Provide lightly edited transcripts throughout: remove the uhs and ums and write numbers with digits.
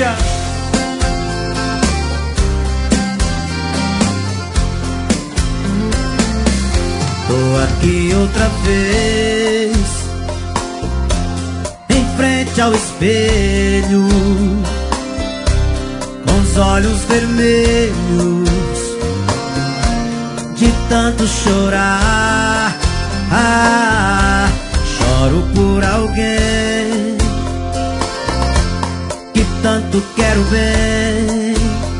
Márcia. Tô aqui outra vez, em frente ao espelho, com os olhos vermelhos de tanto chorar. Choro por alguém que tanto quero bem,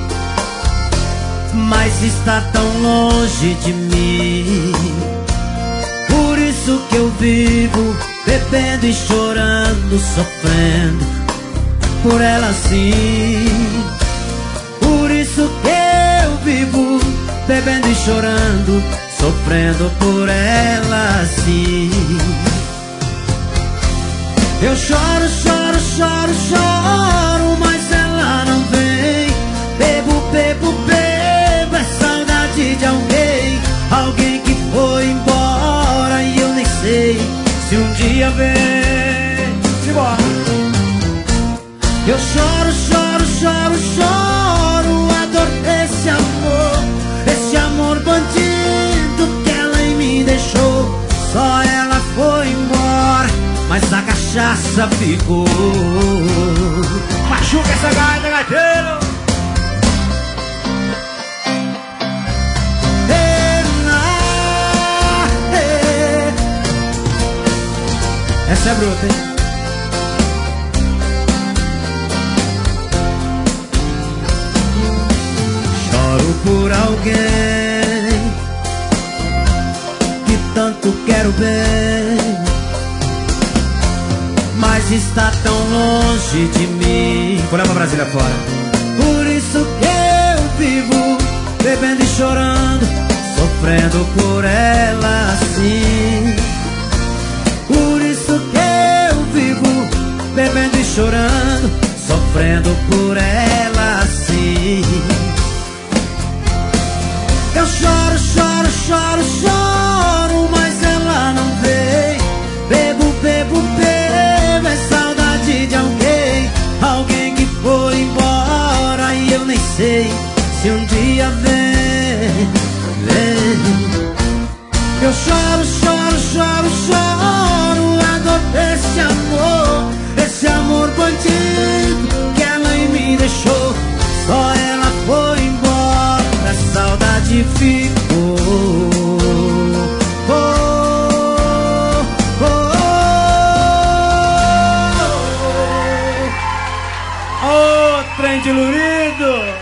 mas está tão longe de mim. Por isso que eu vivo bebendo e chorando, sofrendo por ela assim. Por isso que eu vivo bebendo e chorando, sofrendo por ela assim. Eu choro, choro, choro, choro, mas ela não vem. Bebo, bebo, bebo, é saudade de alguém. Alguém que foi embora e eu nem sei se um dia vem. Simbora. Eu choro, choro, choro, choro a dor desse amor, esse amor bandido que ela em mim deixou. Só ela foi embora, mas a cachaça ficou. Machuca essa gaita, gaiteiro. Essa é bruta, hein? Choro por alguém que tanto quero bem, mas está tão longe de mim. Vou levar Brasília fora. Por isso que eu vivo bebendo e chorando, sofrendo por ela assim. Por isso que eu vivo bebendo e chorando, sofrendo por ela assim. Eu choro, choro, choro, choro, mas ela não vem. Bebo, bebo, bebo, é saudade de alguém. Alguém que foi embora e eu nem sei se um dia vem. Eu choro, choro, choro, choro a dor desse amor, esse amor bandido que ela em mim deixou. Só ela foi embora, a saudade ficou. Ô, trem de Lurido.